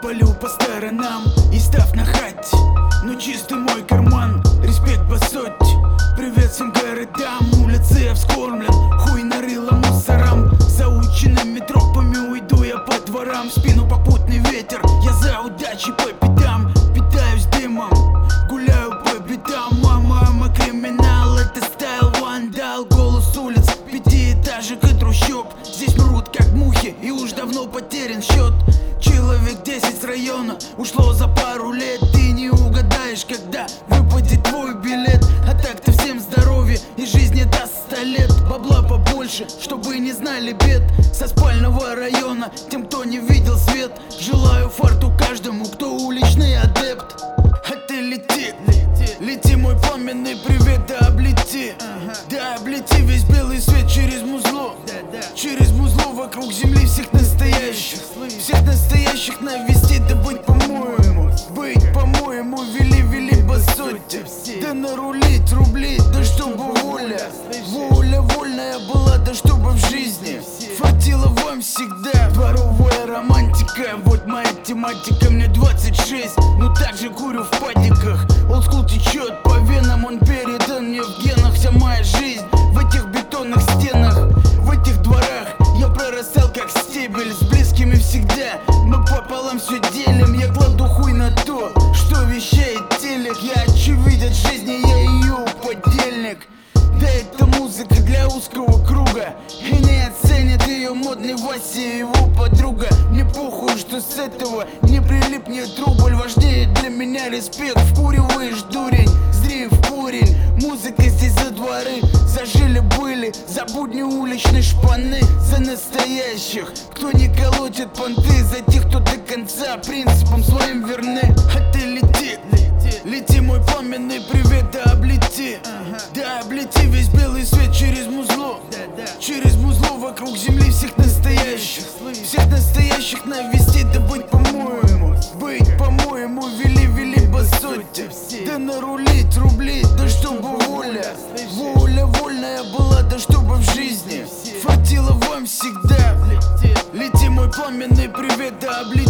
Валю по сторонам и став на хате, но чистый мой карман, респект по сотне. Привет всем городам, улицы я вскормлен, хуй нарыло мусорам. Заученными тропами уйду я по дворам, в спину попутный ветер, я за удачей по пятам. Питаюсь дымом, гуляю по бедам. Мама криминал, это стайл вандал. Голос улиц, пятиэтажек и трущоб. Здесь мрут как мухи и уж давно потерян счет. Человек 10 с района ушло за пару лет. Ты не угадаешь, когда выпадет твой билет. А так-то всем здоровье и жизни даст 100 лет. Бабла побольше, чтобы не знали бед. Со спального района тем, кто не видел свет. Желаю фарту каждому, кто уличный адепт. А ты лети, лети, мой пламенный привет, да облети. Да облети весь белый свет через музло. Через музло вокруг земли всех настоящих. Всех настоящих навести, да быть по-моему. Быть по-моему, вели по сути. Да нарулить рубли, да чтобы воля. Воля вольная была, да чтобы в жизни хватило вам всегда. Дворовая романтика, вот моя тематика. Мне 26, но также курю в падиках. Олдскул течет по венам, он передан мне в генах. Вся моя жизнь в этих бетонных стенах, в этих дворах. Я прорастал как стебель, с близкими всегда мы пополам все делим. Я кладу хуй на то, что вещает телек. Я очевиден жизни, я ее подельник. Да это музыка для узкого круга, и не оценит ее модный Вася и его подруга. Мне похуй, что с этого не прилипнет рубль. Важнее для меня респект, вкуриваешь дурень, зри в курень. Музыка здесь за дворы, за жили-были, за будни уличной шпаны. За настоящих, кто не колотит понты, за тех, кто до конца принципам своим верны. А ты лети, лети, мой пламенный привет, да облети. Да облети весь белый свет через музло. Через музло вокруг земли всех настоящих. Всех настоящих навести, да быть по-моему. Быть по-моему, вели по сути. Да нарулить рубли, да чтобы воля. Воля вольная была, да чтобы в жизни хватило вам всегда. Лети, мой пламенный привет, да облети.